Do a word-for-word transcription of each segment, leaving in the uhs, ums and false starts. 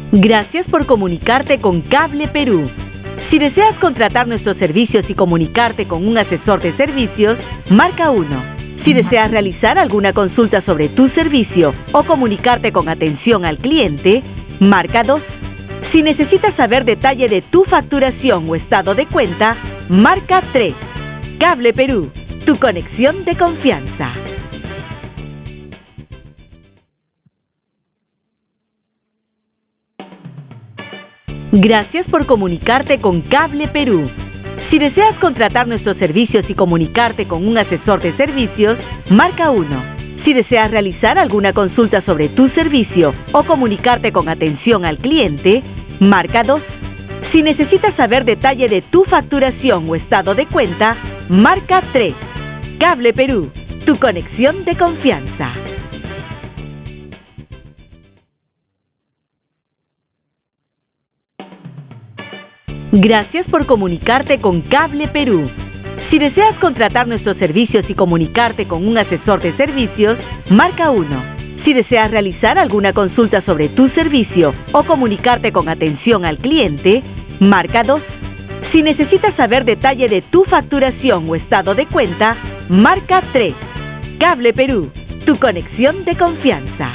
Gracias por comunicarte con Cable Perú. Si deseas contratar nuestros servicios y comunicarte con un asesor de servicios, marca uno. Si deseas realizar alguna consulta sobre tu servicio o comunicarte con atención al cliente, marca dos. Si necesitas saber detalle de tu facturación o estado de cuenta, marca tres. Cable Perú, tu conexión de confianza. Gracias por comunicarte con Cable Perú. Si deseas contratar nuestros servicios y comunicarte con un asesor de servicios, marca uno. Si deseas realizar alguna consulta sobre tu servicio o comunicarte con atención al cliente, marca dos. Si necesitas saber detalle de tu facturación o estado de cuenta, marca tres. Cable Perú, tu conexión de confianza. Gracias por comunicarte con Cable Perú. Si deseas contratar nuestros servicios y comunicarte con un asesor de servicios, marca uno. Si deseas realizar alguna consulta sobre tu servicio o comunicarte con atención al cliente, marca dos. Si necesitas saber detalle de tu facturación o estado de cuenta, marca tres. Cable Perú, tu conexión de confianza.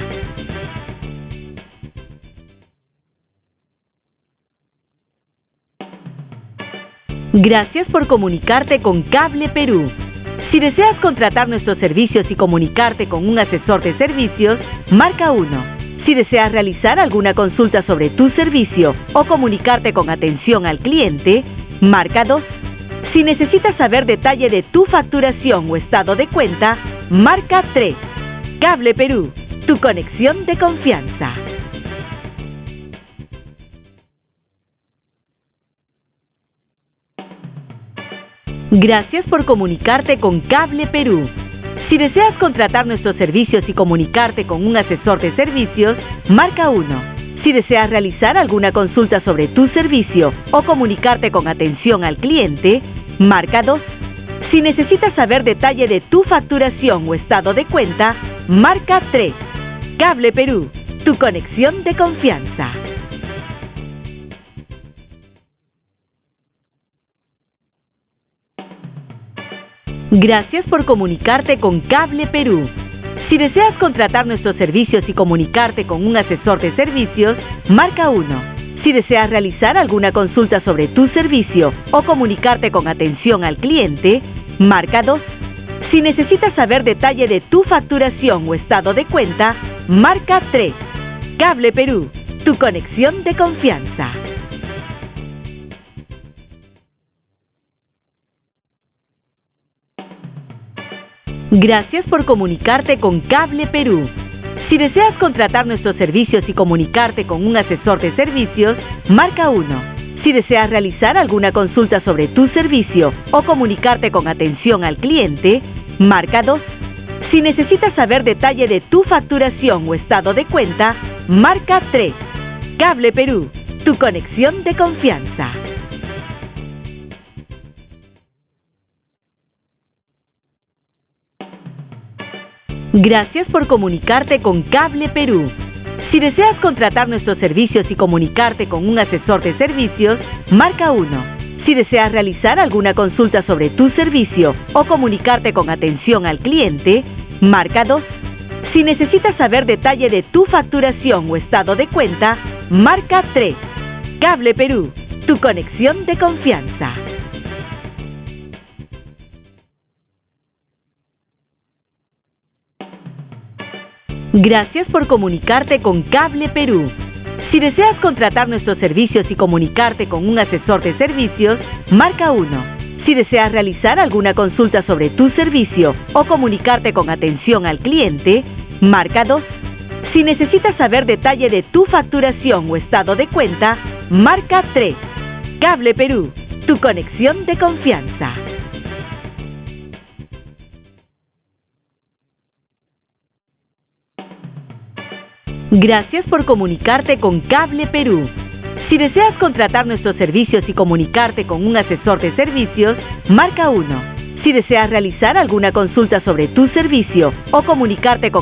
Gracias por comunicarte con Cable Perú. Si deseas contratar nuestros servicios y comunicarte con un asesor de servicios, marca uno. Si deseas realizar alguna consulta sobre tu servicio o comunicarte con atención al cliente, marca dos. Si necesitas saber detalle de tu facturación o estado de cuenta, marca tres. Cable Perú, tu conexión de confianza. Gracias por comunicarte con Cable Perú. Si deseas contratar nuestros servicios y comunicarte con un asesor de servicios, marca uno. Si deseas realizar alguna consulta sobre tu servicio o comunicarte con atención al cliente, marca dos. Si necesitas saber detalle de tu facturación o estado de cuenta, marca tres. Cable Perú, tu conexión de confianza. Gracias por comunicarte con Cable Perú. Si deseas contratar nuestros servicios y comunicarte con un asesor de servicios, marca uno. Si deseas realizar alguna consulta sobre tu servicio o comunicarte con atención al cliente, marca dos. Si necesitas saber detalle de tu facturación o estado de cuenta, marca tres. Cable Perú, tu conexión de confianza. Gracias por comunicarte con Cable Perú. Si deseas contratar nuestros servicios y comunicarte con un asesor de servicios, marca uno. Si deseas realizar alguna consulta sobre tu servicio o comunicarte con atención al cliente, marca dos. Si necesitas saber detalle de tu facturación o estado de cuenta, marca tres. Cable Perú, tu conexión de confianza. Gracias por comunicarte con Cable Perú. Si deseas contratar nuestros servicios y comunicarte con un asesor de servicios, marca uno. Si deseas realizar alguna consulta sobre tu servicio o comunicarte con atención al cliente, marca dos. Si necesitas saber detalle de tu facturación o estado de cuenta, marca tres. Cable Perú, tu conexión de confianza. Gracias por comunicarte con Cable Perú. Si deseas contratar nuestros servicios y comunicarte con un asesor de servicios, marca uno. Si deseas realizar alguna consulta sobre tu servicio o comunicarte con atención al cliente, marca dos. Si necesitas saber detalle de tu facturación o estado de cuenta, marca tres. Cable Perú, tu conexión de confianza. Gracias por comunicarte con Cable Perú. Si deseas contratar nuestros servicios y comunicarte con un asesor de servicios, marca uno. Si deseas realizar alguna consulta sobre tu servicio o comunicarte con